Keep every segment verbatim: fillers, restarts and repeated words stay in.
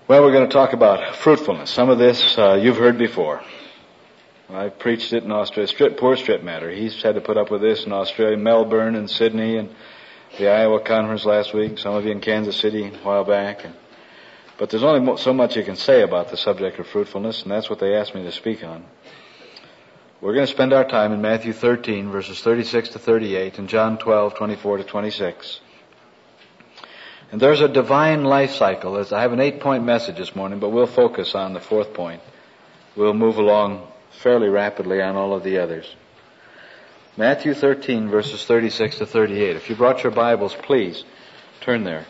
Well, we're going to talk about fruitfulness. Some of this uh, you've heard before. I preached it in Australia. Strip, poor Strip Matter. He's had to put up with this in Australia, Melbourne and Sydney and the Iowa conference last week. Some of you in Kansas City a while back. And, but there's only so much you can say about the subject of fruitfulness, and that's what they asked me to speak on. We're going to spend our time in Matthew thirteen, verses thirty-six to thirty-eight, and John twelve, twenty-four to twenty-six. And there's a divine life cycle. As I have an eight-point message this morning, but we'll focus on the fourth point. We'll move along fairly rapidly on all of the others. Matthew thirteen, verses thirty-six to thirty-eight. If you brought your Bibles, please turn there.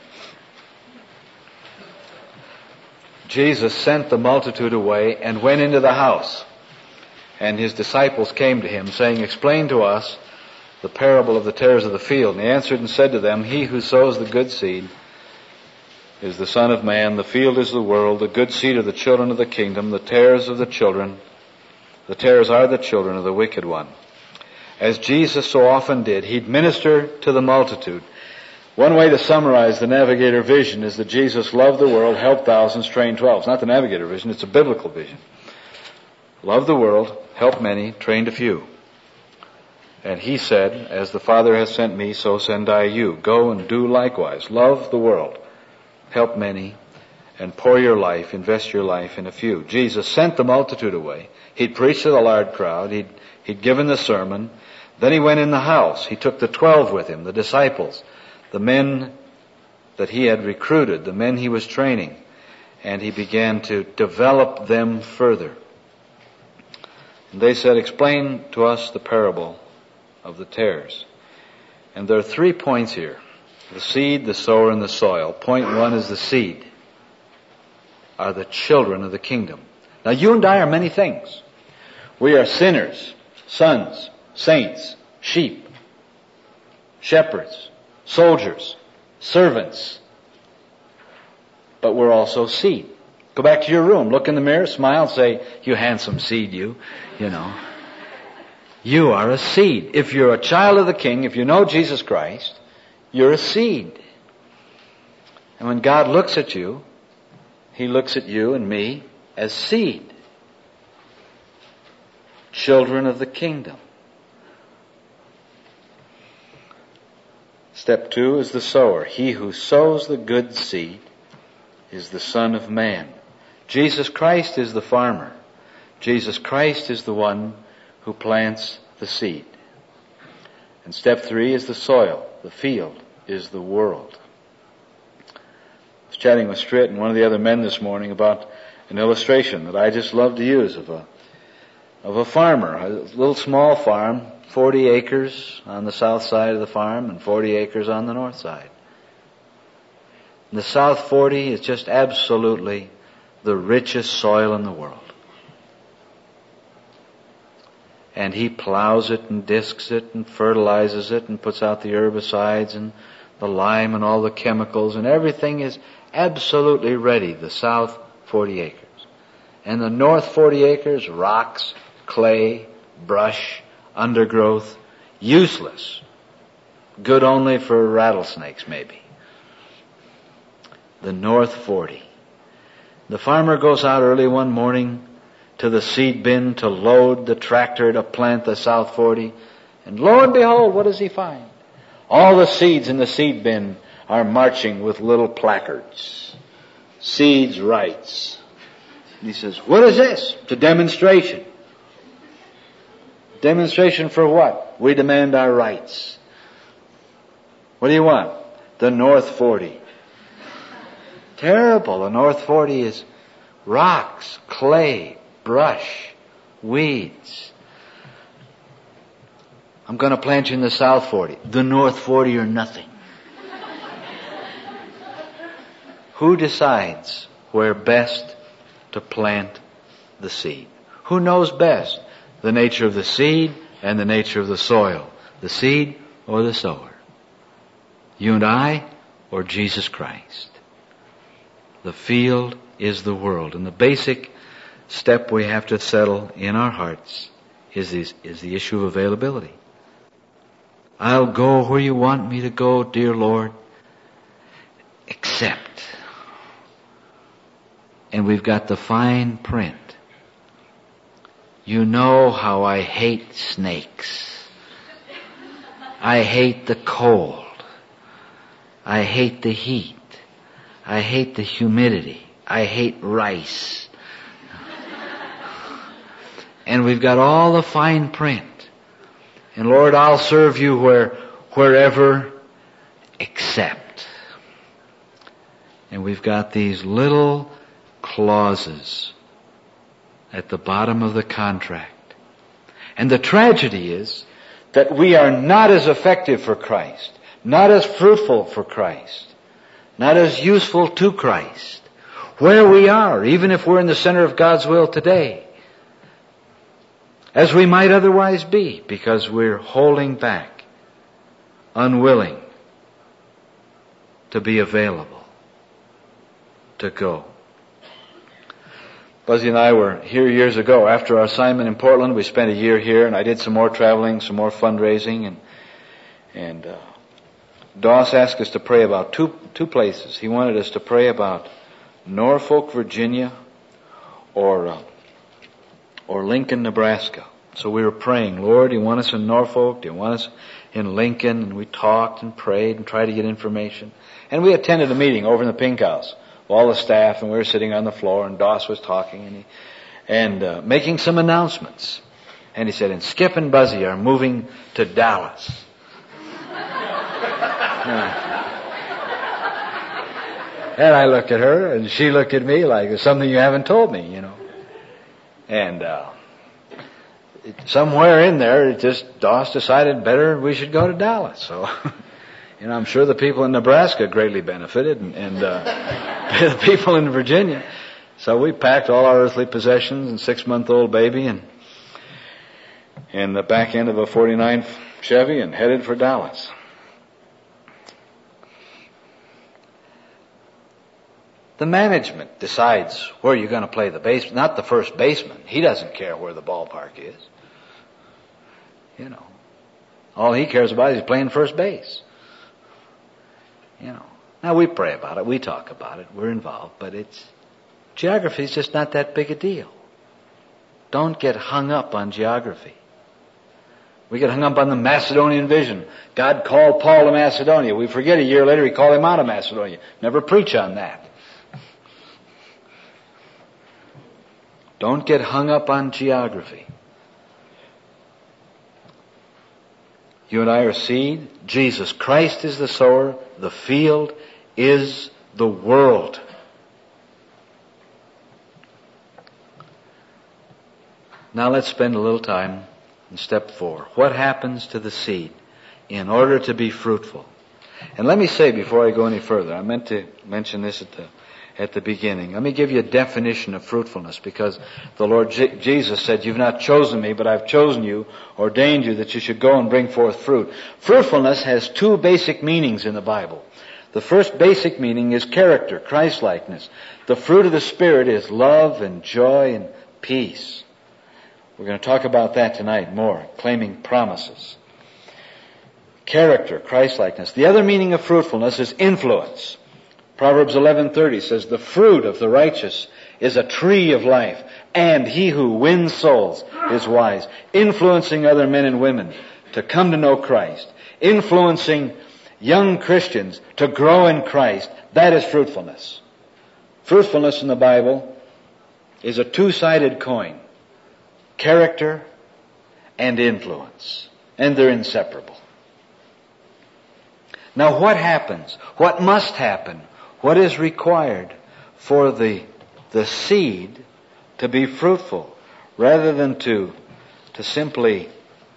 Jesus sent the multitude away and went into the house. And his disciples came to him, saying, "Explain to us the parable of the tares of the field." And he answered and said to them, "He who sows the good seed is the Son of Man, the field is the world, the good seed are the children of the kingdom, the tares of the children, the tares are the children of the wicked one." As Jesus so often did, he'd minister to the multitude. One way to summarize the Navigator vision is that Jesus loved the world, helped thousands, trained twelve. It's not the Navigator vision, it's a biblical vision. Love the world, help many, trained a few. And he said, "As the Father has sent me, so send I you. Go and do likewise. Love the world, help many, and pour your life, invest your life in a few." Jesus sent the multitude away. He'd preached to the large crowd. He'd, he'd given the sermon. Then he went in the house. He took the twelve with him, the disciples, the men that he had recruited, the men he was training, and he began to develop them further. And they said, "Explain to us the parable of the tares." And there are three points here: the seed, the sower, and the soil. Point one is the seed are the children of the kingdom. Now, you and I are many things. We are sinners, sons, saints, sheep, shepherds, soldiers, servants. But we're also seed. Go back to your room, look in the mirror, smile, say, "You handsome seed, you." You know. You are a seed. If you're a child of the King, if you know Jesus Christ, you're a seed. And when God looks at you, he looks at you and me as seed. Children of the kingdom. Step two is the sower. He who sows the good seed is the Son of Man. Jesus Christ is the farmer. Jesus Christ is the one who plants the seed. And step three is the soil. The field is the world. I was chatting with Stritt and one of the other men this morning about an illustration that I just love to use of a of a farmer, a little small farm, forty acres on the south side of the farm and forty acres on the north side. And the south forty is just absolutely the richest soil in the world. And he plows it and discs it and fertilizes it and puts out the herbicides and the lime and all the chemicals, and everything is absolutely ready, the south forty acres. And the north forty acres, rocks, clay, brush, undergrowth, useless. Good only for rattlesnakes, maybe. The north forty. The farmer goes out early one morning to the seed bin to load the tractor to plant the south forty. And lo and behold, what does he find? All the seeds in the seed bin are marching with little placards. Seeds rights. And he says, "What is this?" It's a demonstration. Demonstration for what? We demand our rights. What do you want? The north forty. Terrible. The north forty is rocks, clay, brush, weeds. I'm going to plant you in the south forty. The north forty or nothing. Who decides where best to plant the seed? Who knows best the nature of the seed and the nature of the soil? The seed or the sower? You and I or Jesus Christ? The field is the world. And the basic step we have to settle in our hearts is, this, is the issue of availability. I'll go where you want me to go, dear Lord, except and we've got the fine print. You know how I hate snakes. I hate the cold. I hate the heat. I hate the humidity. I hate rice. And we've got all the fine print. And Lord, I'll serve you where, wherever except. And we've got these little clauses at the bottom of the contract. And the tragedy is that we are not as effective for Christ, not as fruitful for Christ, not as useful to Christ, where we are, even if we're in the center of God's will today, as we might otherwise be, because we're holding back, unwilling to be available, to go. Buzzy and I were here years ago. After our assignment in Portland, we spent a year here, and I did some more traveling, some more fundraising, and and uh, Doss asked us to pray about two two places. He wanted us to pray about Norfolk, Virginia, or uh, or Lincoln, Nebraska. So we were praying, Lord, do you want us in Norfolk? Do you want us in Lincoln? And we talked and prayed and tried to get information. And we attended a meeting over in the Pink House. All the staff, and we were sitting on the floor, and Doss was talking, and he, and uh, making some announcements. And he said, and Skip and Buzzy are moving to Dallas. And I looked at her, and she looked at me like, there's something you haven't told me, you know. And uh, it, somewhere in there, it just, Doss decided better we should go to Dallas. So, you know, I'm sure the people in Nebraska greatly benefited, and, and uh, the people in Virginia. So we packed all our earthly possessions and six-month-old baby and in the back end of a forty-nine Chevy and headed for Dallas. The management decides where you're going to play the base, not the first baseman. He doesn't care where the ballpark is. You know, all he cares about is playing first base. You know, now we pray about it, we talk about it, we're involved, but it's, geography is just not that big a deal. Don't get hung up on geography. We get hung up on the Macedonian vision. God called Paul to Macedonia. We forget a year later he called him out of Macedonia. Never preach on that. Don't get hung up on geography. You and I are seed. Jesus Christ is the sower. The field is the world. Now let's spend a little time in step four. What happens to the seed in order to be fruitful? And let me say before I go any further, I meant to mention this at the at the beginning. Let me give you a definition of fruitfulness, because the Lord J- Jesus said, you've not chosen me, but I've chosen you, ordained you that you should go and bring forth fruit. Fruitfulness has two basic meanings in the Bible. The first basic meaning is character, Christ-likeness. The fruit of the Spirit is love and joy and peace. We're going to talk about that tonight more, claiming promises. Character, Christ-likeness. The other meaning of fruitfulness is influence. Proverbs eleven thirty says, the fruit of the righteous is a tree of life, and he who wins souls is wise. Influencing other men and women to come to know Christ. Influencing young Christians to grow in Christ. That is fruitfulness. Fruitfulness in the Bible is a two-sided coin. Character and influence. And they're inseparable. Now what happens? What must happen? What is required for the, the seed to be fruitful, rather than to, to simply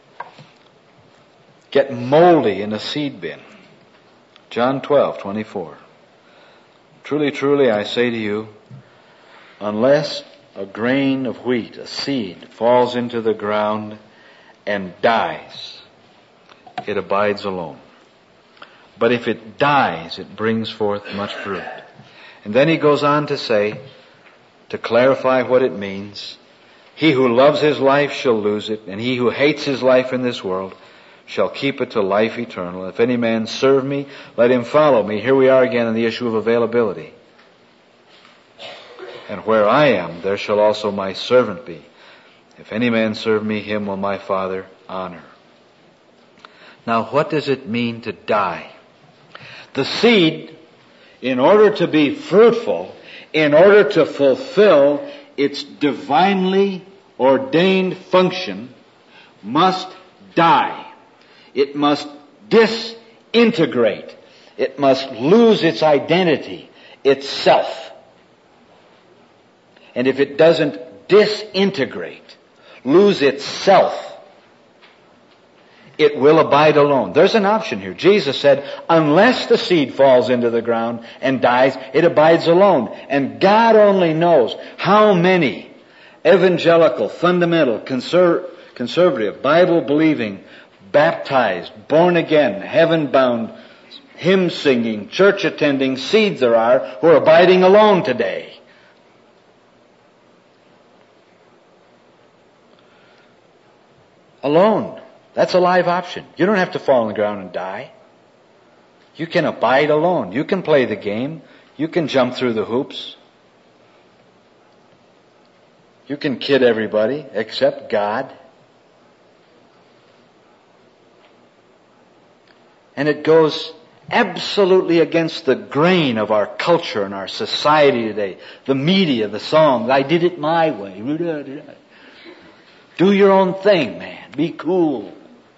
get moldy in a seed bin? John twelve twenty-four. Truly, truly, I say to you, unless a grain of wheat, a seed, falls into the ground and dies, it abides alone. But if it dies, it brings forth much fruit. And then he goes on to say, to clarify what it means, he who loves his life shall lose it, and he who hates his life in this world shall keep it to life eternal. If any man serve me, let him follow me. Here we are again on the issue of availability. And where I am, there shall also my servant be. If any man serve me, him will my Father honor. Now, what does it mean to die? The seed, in order to be fruitful, in order to fulfill its divinely ordained function, must die. It must disintegrate. It must lose its identity, itself. And if it doesn't disintegrate, lose itself, it will abide alone. There's an option here. Jesus said, unless the seed falls into the ground and dies, it abides alone. And God only knows how many evangelical, fundamental, conser- conservative, Bible-believing, baptized, born-again, heaven-bound, hymn-singing, church-attending seeds there are who are abiding alone today. Alone. That's a live option. You don't have to fall on the ground and die. You can abide alone. You can play the game. You can jump through the hoops. You can kid everybody except God. And it goes absolutely against the grain of our culture and our society today. The media, the songs, I did it my way. Do your own thing, man. Be cool.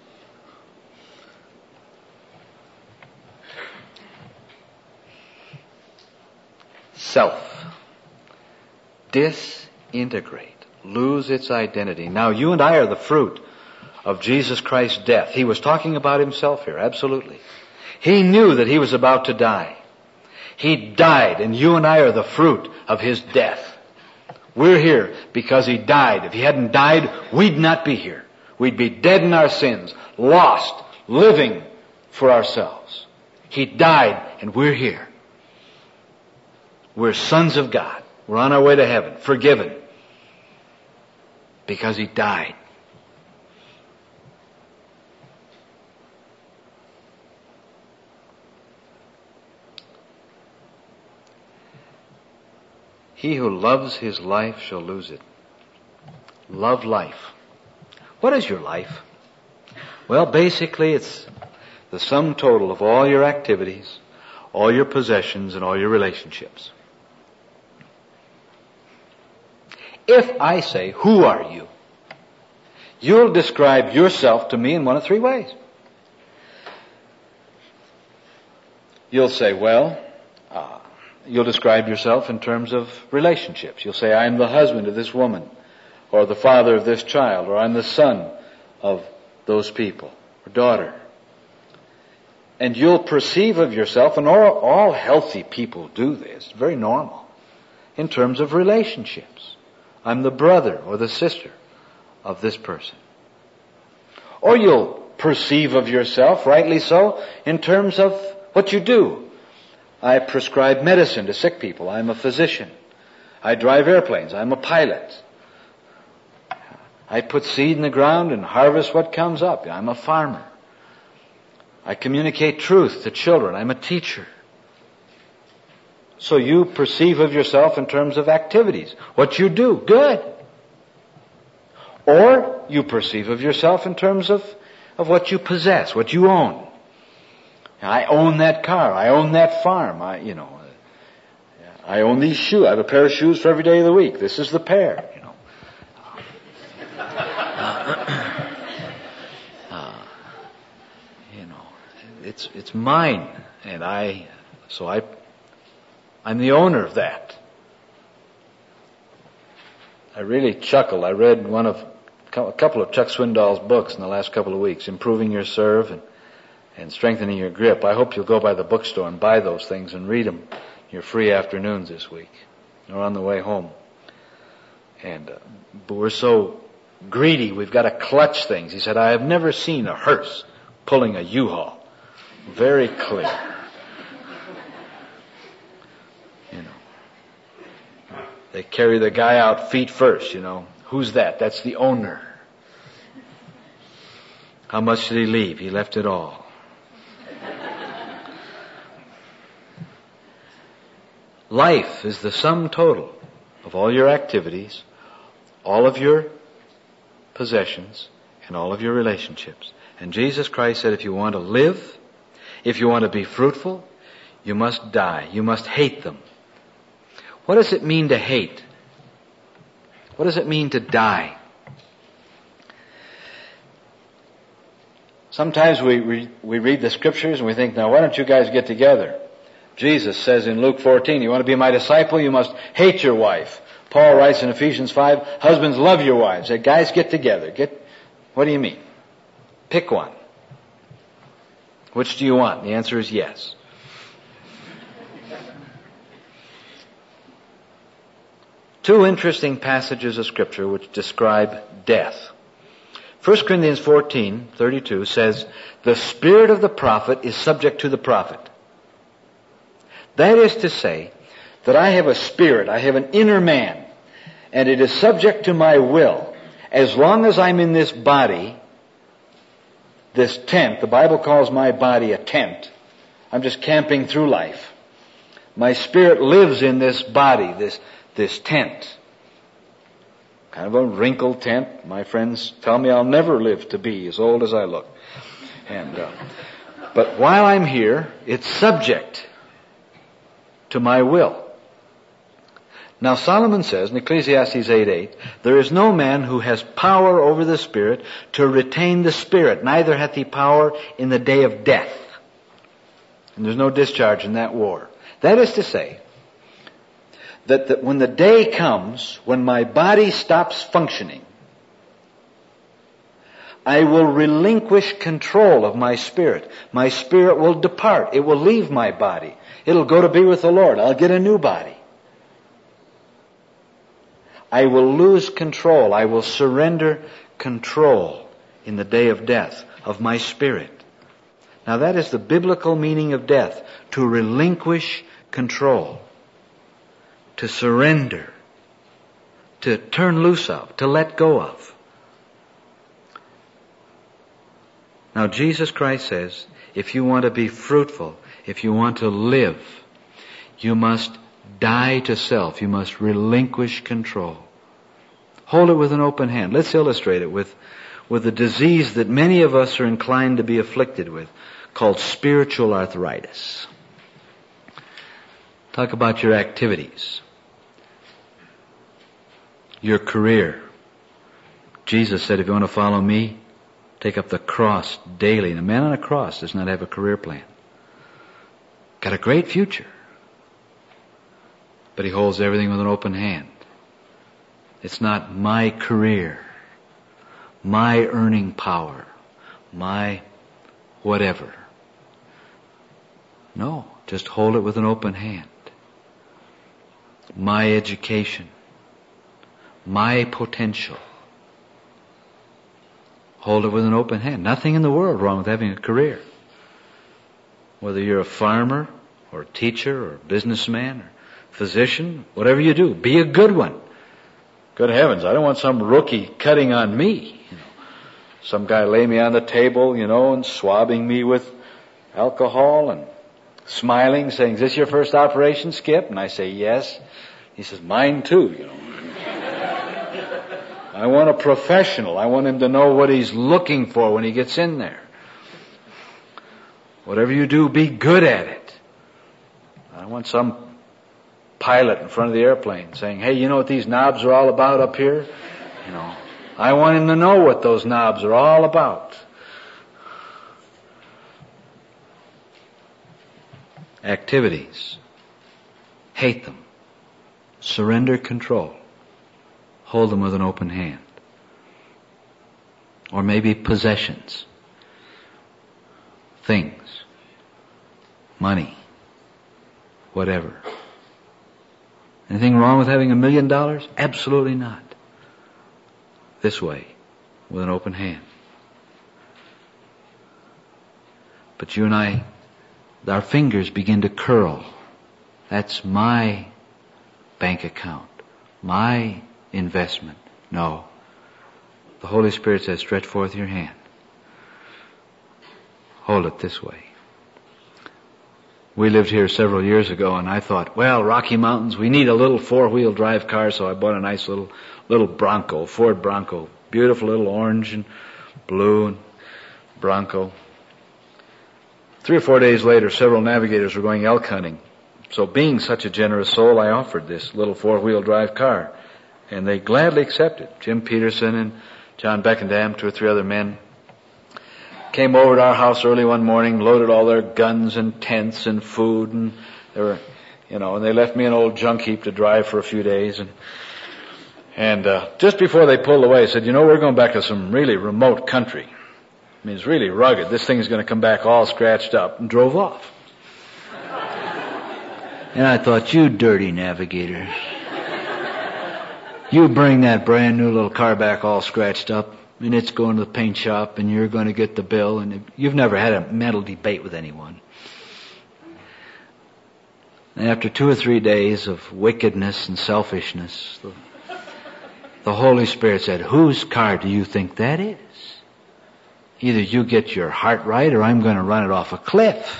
Self. Disintegrate. Lose its identity. Now, you and I are the fruit of Jesus Christ's death. He was talking about himself here, absolutely. He knew that he was about to die. He died, and you and I are the fruit of his death. We're here because he died. If he hadn't died, we'd not be here. We'd be dead in our sins, lost, living for ourselves. He died, and we're here. We're sons of God. We're on our way to heaven, forgiven, because he died. He who loves his life shall lose it. Love life. What is your life? Well, basically it's the sum total of all your activities, all your possessions, and all your relationships. If I say, who are you? You'll describe yourself to me in one of three ways. You'll say, well, uh, you'll describe yourself in terms of relationships. You'll say, I'm the husband of this woman, or the father of this child, or I'm the son of those people, or daughter. And you'll perceive of yourself, and all, all healthy people do this, very normal, in terms of relationships. I'm the brother or the sister of this person. Or you'll perceive of yourself, rightly so, in terms of what you do. I prescribe medicine to sick people. I'm a physician. I drive airplanes. I'm a pilot. I put seed in the ground and harvest what comes up. I'm a farmer. I communicate truth to children. I'm a teacher. So you perceive of yourself in terms of activities. What you do, good. Or you perceive of yourself in terms of, of what you possess, what you own. I own that car. I own that farm. I, you know, I own these shoes. I have a pair of shoes for every day of the week. This is the pair, you know. uh, you know, it's it's mine, and I. So I. I'm the owner of that. I really chuckled. I read one of a couple of Chuck Swindoll's books in the last couple of weeks, Improving Your Serve and, and Strengthening Your Grip. I hope you'll go by the bookstore and buy those things and read them your free afternoons this week or on the way home. And uh, but we're so greedy, we've got to clutch things. He said, I have never seen a hearse pulling a U-Haul. Very clear. You know, they carry the guy out feet first, you know. Who's that? That's the owner. How much did he leave? He left it all. Life is the sum total of all your activities, all of your possessions, and all of your relationships. And Jesus Christ said, if you want to live, if you want to be fruitful, you must die. You must hate them. What does it mean to hate? What does it mean to die? Sometimes we, we, we read the scriptures and we think, now why don't you guys get together? Jesus says in Luke fourteen, you want to be my disciple, you must hate your wife. Paul writes in Ephesians five, husbands, love your wives. Say, guys, get together. Get, what do you mean? Pick one. Which do you want? The answer is yes. Two interesting passages of Scripture which describe death. First Corinthians fourteen thirty-two says, the spirit of the prophet is subject to the prophet. That is to say, that I have a spirit, I have an inner man, and it is subject to my will. As long as I'm in this body, this tent, the Bible calls my body a tent. I'm just camping through life. My spirit lives in this body, this, this tent. Kind of a wrinkled tent. My friends tell me I'll never live to be as old as I look. And, uh, but while I'm here, it's subject to my will. Now Solomon says in Ecclesiastes eight eight, there is no man who has power over the Spirit to retain the Spirit, neither hath he power in the day of death. And there's no discharge in that war. That is to say, that, that when the day comes, when my body stops functioning, I will relinquish control of my spirit. My spirit will depart. It will leave my body. It'll go to be with the Lord. I'll get a new body. I will lose control. I will surrender control in the day of death of my spirit. Now that is the biblical meaning of death. To relinquish control. To surrender. To turn loose of. To let go of. Now Jesus Christ says, if you want to be fruitful, if you want to live, you must die to self. You must relinquish control. Hold it with an open hand. Let's illustrate it with, with a disease that many of us are inclined to be afflicted with, called spiritual arthritis. Talk about your activities, your career. Jesus said, if you want to follow me, take up the cross daily. And a man on a cross does not have a career plan. Got a great future. But he holds everything with an open hand. It's not my career, my earning power, my whatever. No, just hold it with an open hand. My education, my potential. Hold it with an open hand. Nothing in the world wrong with having a career. Whether you're a farmer or a teacher or a businessman or physician, whatever you do, be a good one. Good heavens, I don't want some rookie cutting on me. You know, some guy lay me on the table, you know, and swabbing me with alcohol and smiling, saying, is this your first operation, Skip? And I say, yes. He says, mine too, you know. I want a professional. I want him to know what he's looking for when he gets in there. Whatever you do, be good at it. I want some pilot in front of the airplane saying, hey, you know what these knobs are all about up here? You know, I want him to know what those knobs are all about. Activities. Hate them. Surrender control. Hold them with an open hand. Or maybe possessions. Things. Money. Whatever. Anything wrong with having a million dollars? Absolutely not. This way, with an open hand. But you and I, our fingers begin to curl. That's my bank account. My investment. No. The Holy Spirit says, stretch forth your hand. Hold it this way. We lived here several years ago, and I thought, well, Rocky Mountains, we need a little four-wheel drive car, so I bought a nice little little Bronco, Ford Bronco. Beautiful little orange and blue and Bronco. Three or four days later, several navigators were going elk hunting. So being such a generous soul, I offered this little four-wheel drive car. And they gladly accepted. Jim Peterson and John Beckendam, two or three other men, came over to our house early one morning, loaded all their guns and tents and food, and they were, you know, and they left me an old junk heap to drive for a few days. And and uh, just before they pulled away, said, you know, we're going back to some really remote country. I mean, it's really rugged. This thing's going to come back all scratched up, and drove off. And I thought, you dirty navigators. You bring that brand new little car back all scratched up, and it's going to the paint shop, and you're going to get the bill, and you've never had a mental debate with anyone. And after two or three days of wickedness and selfishness, the, the Holy Spirit said, whose car do you think that is? Either you get your heart right, or I'm going to run it off a cliff.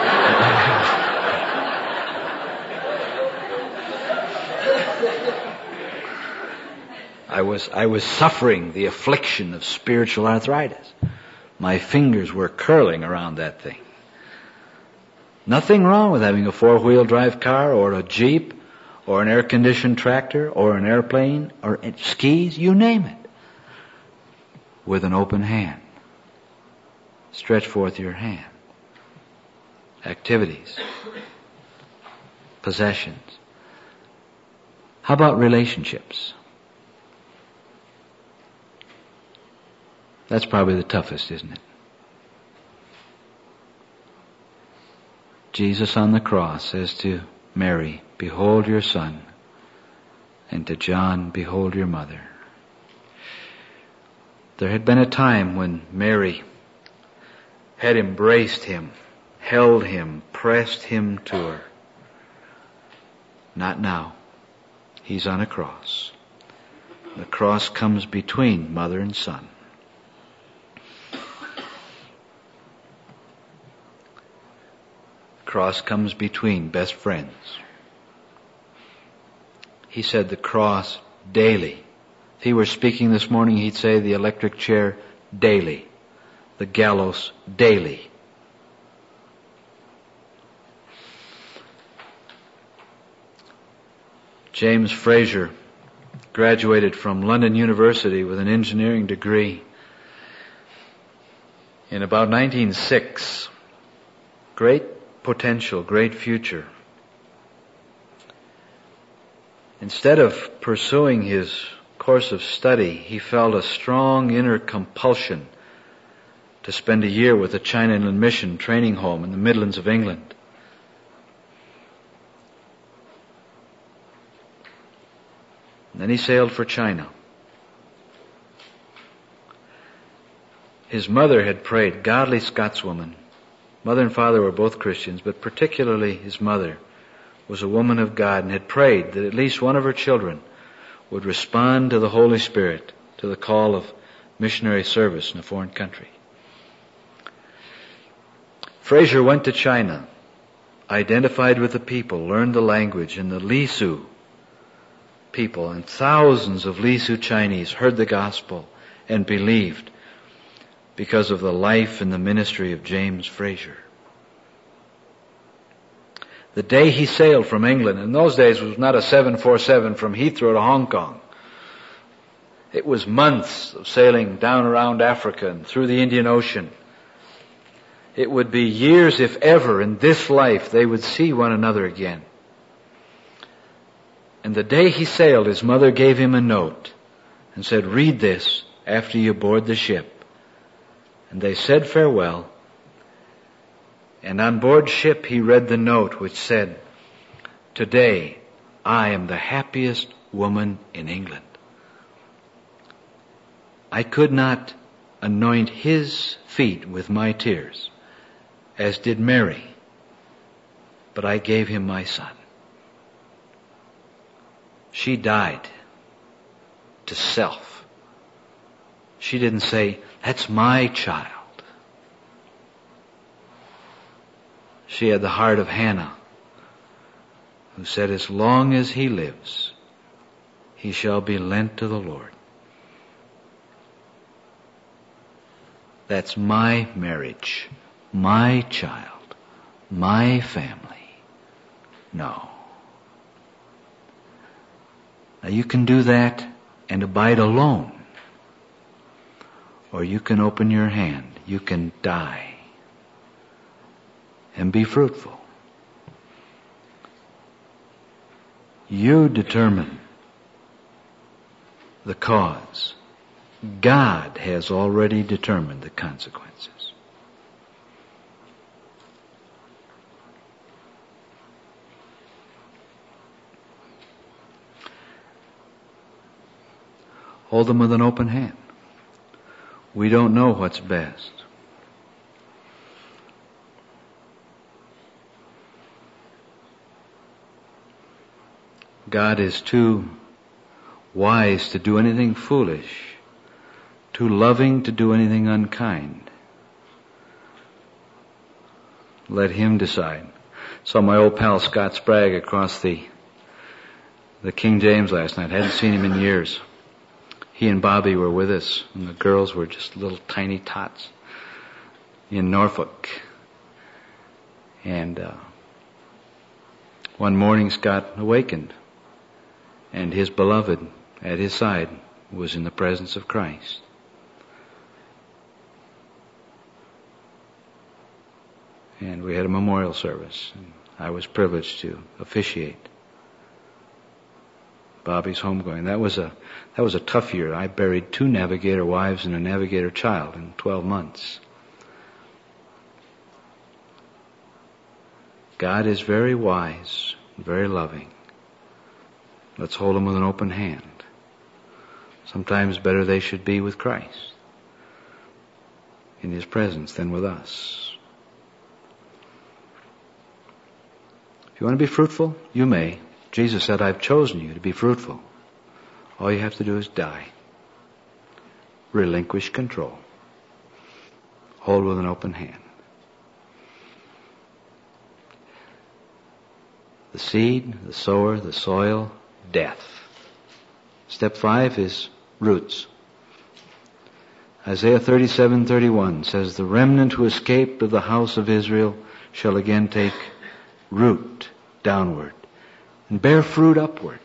I was, I was suffering the affliction of spiritual arthritis. My fingers were curling around that thing. Nothing wrong with having a four-wheel drive car or a Jeep or an air-conditioned tractor or an airplane or skis, you name it. With an open hand. Stretch forth your hand. Activities. Possessions. How about relationships? That's probably the toughest, isn't it? Jesus on the cross says to Mary, behold your son, and to John, behold your mother. There had been a time when Mary had embraced him, held him, pressed him to her. Not now. He's on a cross. The cross comes between mother and son. Cross comes between best friends. He said the cross daily. If he were speaking this morning, he'd say the electric chair daily. The gallows daily. James Fraser graduated from London University with an engineering degree in about nineteen oh six. Great potential, great future. Instead of pursuing his course of study, he felt a strong inner compulsion to spend a year with the China Inland Mission training home in the Midlands of England. And then he sailed for China. His mother had prayed, godly Scotswoman. Mother and father were both Christians, but particularly his mother was a woman of God and had prayed that at least one of her children would respond to the Holy Spirit, to the call of missionary service in a foreign country. Fraser went to China, identified with the people, learned the language, and the Lisu people and thousands of Lisu Chinese heard the gospel and believed because of the life and the ministry of James Fraser. The day he sailed from England, in those days it was not a seven forty-seven from Heathrow to Hong Kong. It was months of sailing down around Africa and through the Indian Ocean. It would be years, if ever, in this life they would see one another again. And the day he sailed, his mother gave him a note and said, read this after you board the ship. And they said farewell. And on board ship he read the note which said, today I am the happiest woman in England. I could not anoint his feet with my tears, as did Mary, but I gave him my son. She died to self. She didn't say, that's my child. She had the heart of Hannah, who said, as long as he lives, he shall be lent to the Lord. That's my marriage, my child, my family. No. Now you can do that and abide alone. Or you can open your hand. You can die and be fruitful. You determine the cause. God has already determined the consequences. Hold them with an open hand. We don't know what's best. God is too wise to do anything foolish, too loving to do anything unkind. Let Him decide. Saw my old pal Scott Sprague across the the King James last night. Hadn't seen him in years. He and Bobby were with us, and the girls were just little tiny tots in Norfolk. And uh, one morning Scott awakened, and his beloved at his side was in the presence of Christ. And we had a memorial service, and I was privileged to officiate Bobby's homegoing. That was a that was a tough year. I buried two navigator wives and a navigator child in twelve months. God is very wise, very loving. Let's hold Him with an open hand. Sometimes better they should be with Christ in His presence than with us. If you want to be fruitful, you may. Jesus said, I've chosen you to be fruitful. All you have to do is die. Relinquish control. Hold with an open hand. The seed, the sower, the soil, death. Step five is roots. Isaiah thirty-seven thirty-one says, the remnant who escaped of the house of Israel shall again take root downward and bear fruit upward.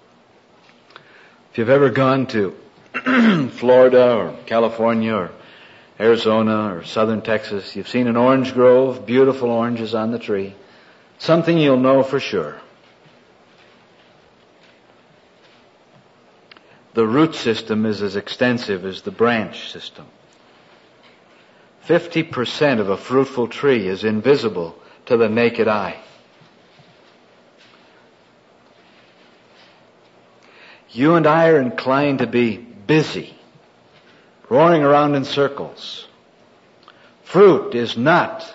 If you've ever gone to Florida or California or Arizona or southern Texas, you've seen an orange grove, beautiful oranges on the tree. Something you'll know for sure. The root system is as extensive as the branch system. Fifty percent of a fruitful tree is invisible to the naked eye. You and I are inclined to be busy, roaring around in circles. Fruit is not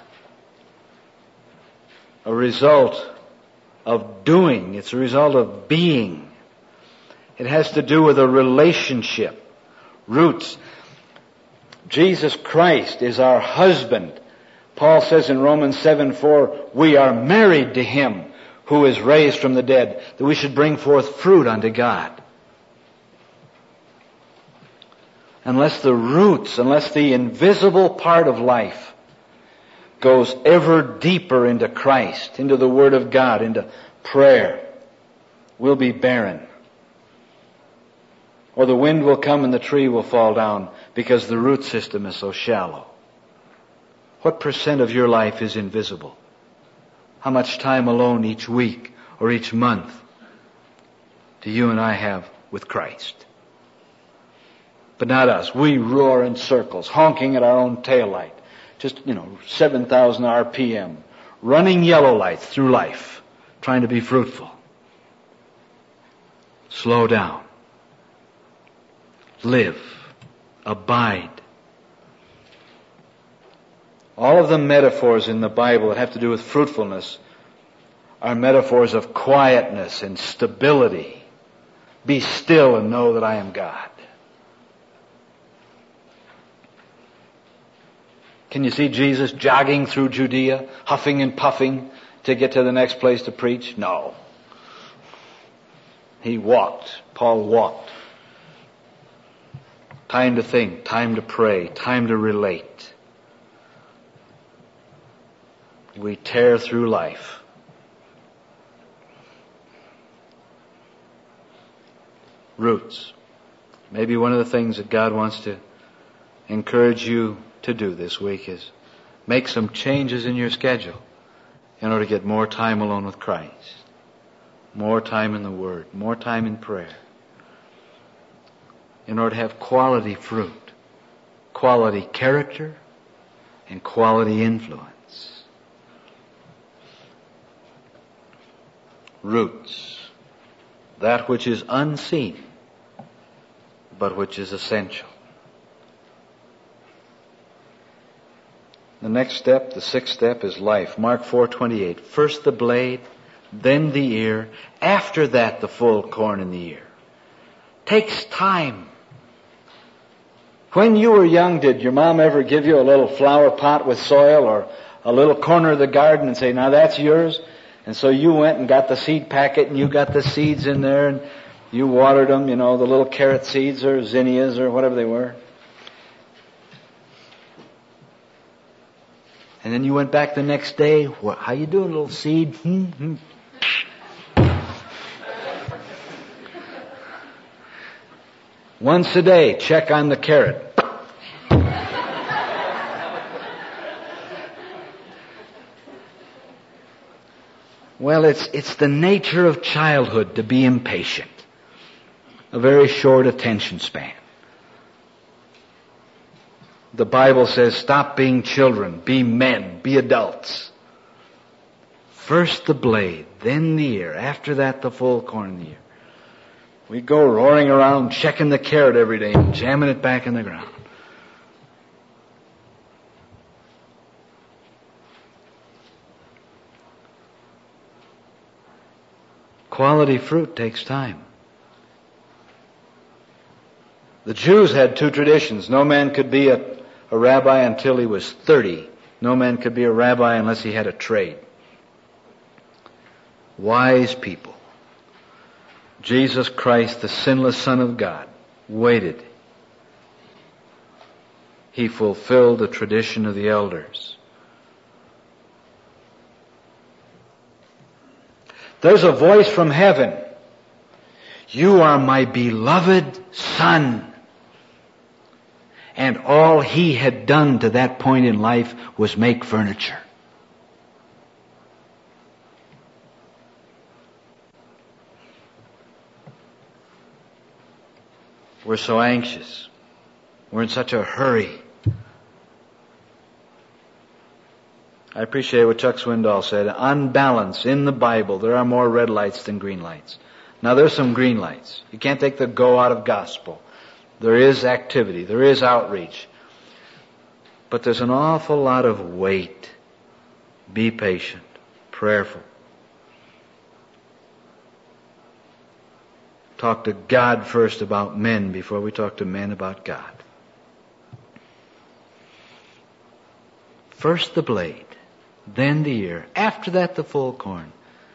a result of doing. It's a result of being. It has to do with a relationship. Roots. Jesus Christ is our husband. Paul says in Romans seven four, we are married to Him who is raised from the dead, that we should bring forth fruit unto God. Unless the roots, unless the invisible part of life goes ever deeper into Christ, into the Word of God, into prayer, we'll be barren. Or the wind will come and the tree will fall down because the root system is so shallow. What percent of your life is invisible? How much time alone each week or each month do you and I have with Christ? But not us. We roar in circles, honking at our own taillight. Just, you know, seven thousand R P M. Running yellow lights through life, trying to be fruitful. Slow down. Live. Abide. All of the metaphors in the Bible that have to do with fruitfulness are metaphors of quietness and stability. Be still and know that I am God. Can you see Jesus jogging through Judea, huffing and puffing to get to the next place to preach? No. He walked. Paul walked. Time to think, time to pray, time to relate. We tear through life. Roots. Maybe one of the things that God wants to encourage you to do this week is make some changes in your schedule in order to get more time alone with Christ. More time in the Word. More time in prayer. In order to have quality fruit. Quality character and quality influence. Roots. That which is unseen, but which is essential. The next step, the sixth step, is life. Mark four twenty-eight. First the blade, then the ear, after that the full corn in the ear. Takes time. When you were young, did your mom ever give you a little flower pot with soil or a little corner of the garden and say, now that's yours? And so you went and got the seed packet and you got the seeds in there and you watered them, you know, the little carrot seeds or zinnias or whatever they were. And then you went back the next day. What, how you doing, little seed? Hmm, hmm. Once a day, check on the carrot. Well, it's, it's the nature of childhood to be impatient. A very short attention span. The Bible says, stop being children, be men, be adults. First the blade, then the ear, after that the full corn in the ear. We go roaring around checking the carrot every day and jamming it back in the ground. Quality fruit takes time. The Jews had two traditions. No man could be a, a rabbi until he was thirty. No man could be a rabbi unless he had a trade. Wise people. Jesus Christ, the sinless Son of God, waited. He fulfilled the tradition of the elders. There's a voice from heaven. You are my beloved Son. And all he had done to that point in life was make furniture. We're so anxious. We're in such a hurry. I appreciate what Chuck Swindoll said. On balance, in the Bible, there are more red lights than green lights. Now, there's some green lights. You can't take the go out of gospel. There is activity. There is outreach. But there's an awful lot of wait. Be patient. Prayerful. Talk to God first about men before we talk to men about God. First the blade, then the ear, after that the full corn.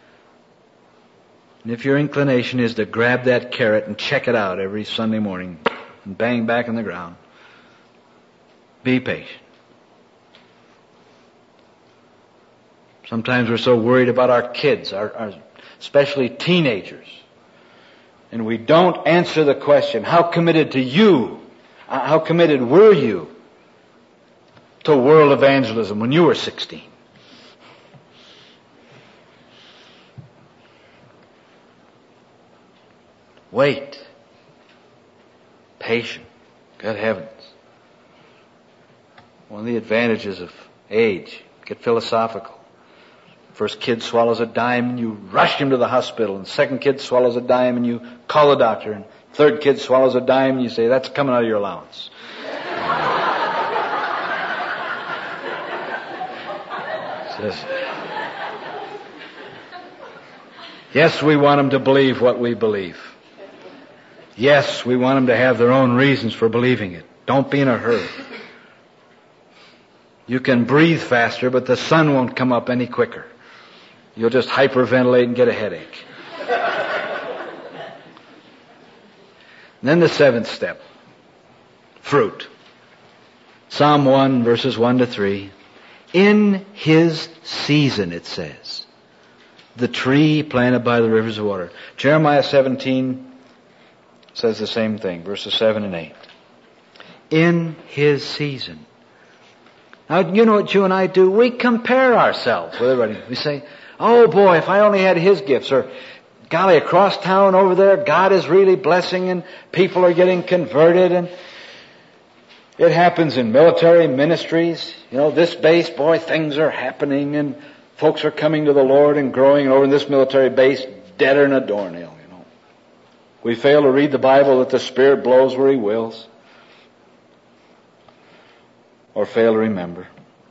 And if your inclination is to grab that carrot and check it out every Sunday morning and bang back in the ground, be patient. Sometimes we're so worried about our kids, our, our especially teenagers. And we don't answer the question, how committed to you, uh, how committed were you to world evangelism when you were sixteen? Wait. Patient. Good heavens. One of the advantages of age, get philosophical. First kid swallows a dime and you rush him to the hospital. And second kid swallows a dime and you call the doctor. And third kid swallows a dime and you say, that's coming out of your allowance. Says, yes, we want them to believe what we believe. Yes, we want them to have their own reasons for believing it. Don't be in a hurry. You can breathe faster, but the sun won't come up any quicker. You'll just hyperventilate and get a headache. And then the seventh step. Fruit. Psalm one, verses one to three. In his season, it says, the tree planted by the rivers of water. Jeremiah seventeen says the same thing, verses seven and eight. In his season. Now, you know what you and I do? We compare ourselves with everybody. We say, oh boy, if I only had his gifts. Or, golly, across town over there, God is really blessing and people are getting converted. And it happens in military ministries. You know, this base, boy, things are happening and folks are coming to the Lord and growing. And over in this military base, deader than a doornail, you know. We fail to read the Bible that the Spirit blows where He wills. Or fail to remember.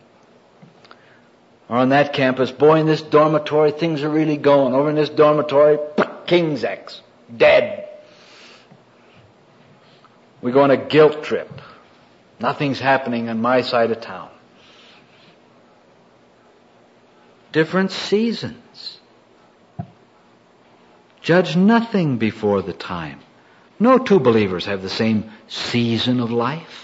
Or on that campus, boy, in this dormitory, things are really going. Over in this dormitory, King's X, dead. We go on a guilt trip. Nothing's happening on my side of town. Different seasons. Judge nothing before the time. No two believers have the same season of life.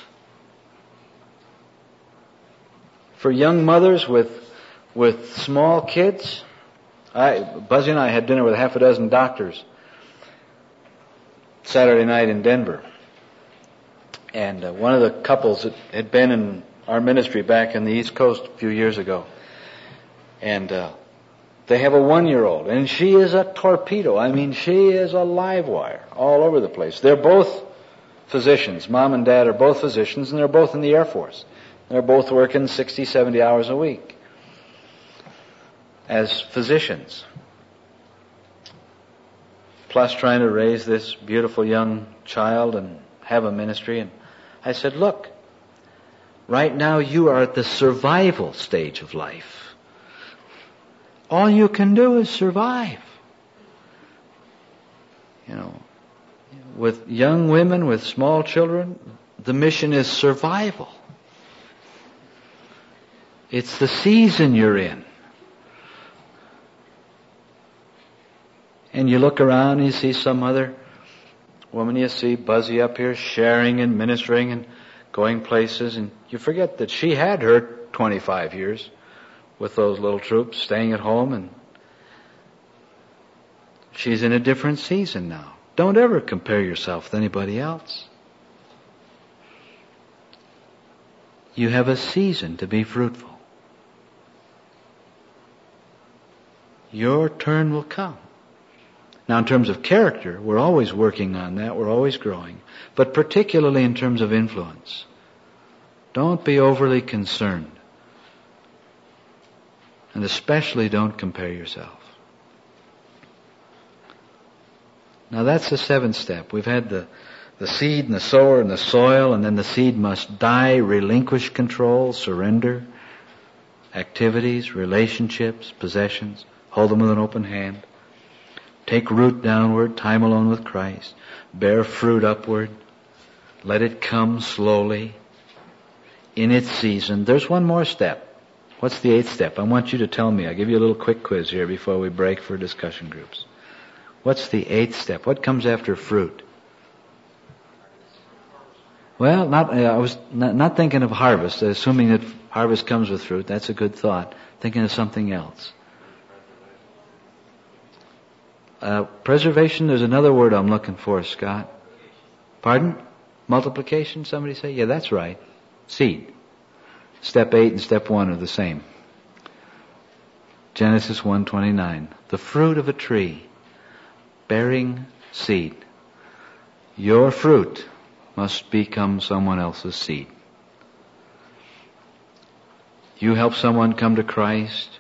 For young mothers with with small kids, I, Buzzy and I had dinner with half a dozen doctors Saturday night in Denver. And uh, one of the couples that had been in our ministry back in the East Coast a few years ago. And uh, they have a one-year-old, and she is a torpedo. I mean, she is a live wire all over the place. They're both physicians. Mom and Dad are both physicians, and they're both in the Air Force. They're both working sixty, seventy hours a week as physicians. Plus trying to raise this beautiful young child and have a ministry. And I said, look, right now you are at the survival stage of life. All you can do is survive. You know, with young women, with small children, the mission is survival. It's the season you're in. And you look around and you see some other woman, you see Buzzy up here sharing and ministering and going places, and you forget that she had her twenty-five years with those little troops, staying at home, and she's in a different season now. Don't ever compare yourself with anybody else. You have a season to be fruitful. Your turn will come. Now, in terms of character, we're always working on that. We're always growing. But particularly in terms of influence, don't be overly concerned. And especially don't compare yourself. Now, that's the seventh step. We've had the, the seed and the sower and the soil, and then the seed must die, relinquish control, surrender, activities, relationships, possessions. Hold them with an open hand. Take root downward, time alone with Christ. Bear fruit upward. Let it come slowly in its season. There's one more step. What's the eighth step? I want you to tell me. I'll give you a little quick quiz here before we break for discussion groups. What's the eighth step? What comes after fruit? Well, not, uh, I was not, not thinking of harvest, assuming that harvest comes with fruit. That's a good thought. Thinking of something else. Uh, preservation, there's another word I'm looking for, Scott. Pardon? Multiplication, somebody say? Yeah, that's right. Seed. Step eight and step one are the same. Genesis one twenty-nine. The fruit of a tree bearing seed. Your fruit must become someone else's seed. You help someone come to Christ,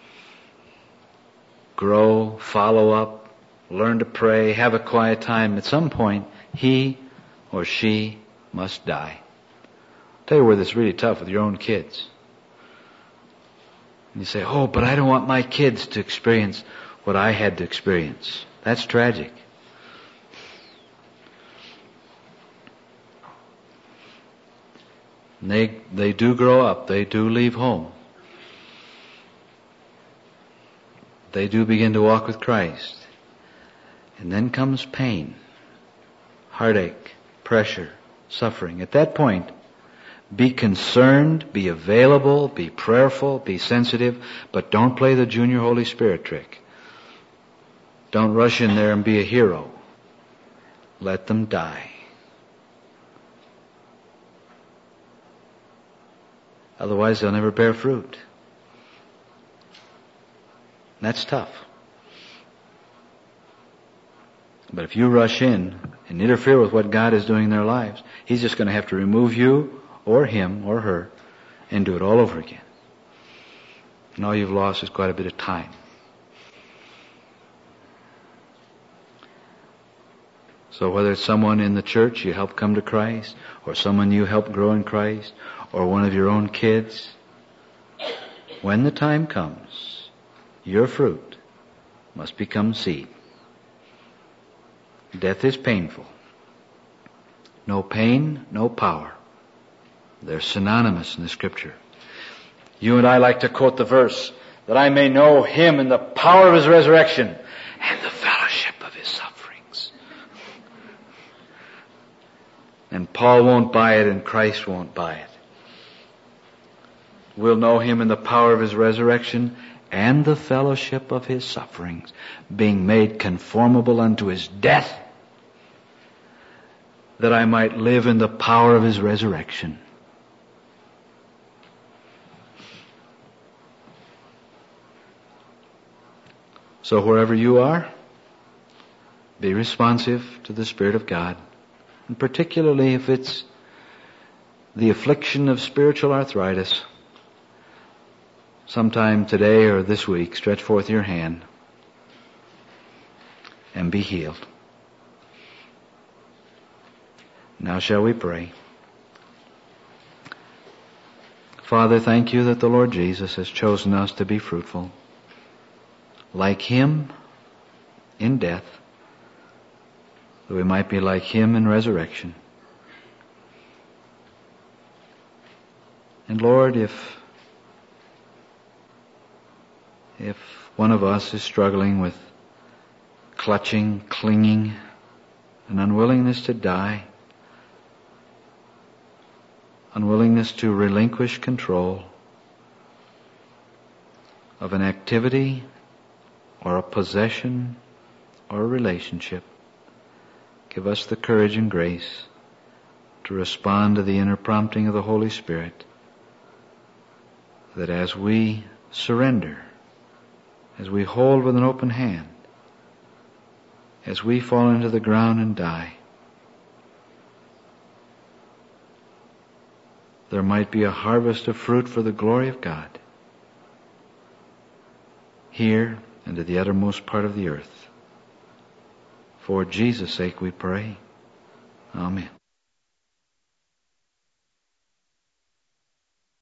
grow, follow up, learn to pray, have a quiet time. At some point, he or she must die. I'll tell you where this is really tough with your own kids. And you say, oh, but I don't want my kids to experience what I had to experience. That's tragic. And they, they do grow up. They do leave home. They do begin to walk with Christ. And then comes pain, heartache, pressure, suffering. At that point, be concerned, be available, be prayerful, be sensitive, but don't play the junior Holy Spirit trick. Don't rush in there and be a hero. Let them die. Otherwise, they'll never bear fruit. That's tough. But if you rush in and interfere with what God is doing in their lives, He's just going to have to remove you or him or her and do it all over again. And all you've lost is quite a bit of time. So whether it's someone in the church you help come to Christ, or someone you help grow in Christ, or one of your own kids, when the time comes, your fruit must become seed. Death is painful. No pain, no power. They're synonymous in the Scripture. You and I like to quote the verse, that I may know Him in the power of His resurrection and the fellowship of His sufferings. And Paul won't buy it and Christ won't buy it. We'll know Him in the power of His resurrection and the fellowship of His sufferings, being made conformable unto His death, that I might live in the power of His resurrection. So wherever you are, be responsive to the Spirit of God, and particularly if it's the affliction of spiritual arthritis. Sometime today or this week, stretch forth your hand and be healed. Now shall we pray. Father, thank you that the Lord Jesus has chosen us to be fruitful, like Him in death, that we might be like Him in resurrection. And Lord, if if one of us is struggling with clutching, clinging, an unwillingness to die, unwillingness to relinquish control of an activity or a possession or a relationship, give us the courage and grace to respond to the inner prompting of the Holy Spirit, that as we surrender, as we hold with an open hand, as we fall into the ground and die, there might be a harvest of fruit for the glory of God, here and to the uttermost part of the earth. For Jesus' sake we pray. Amen.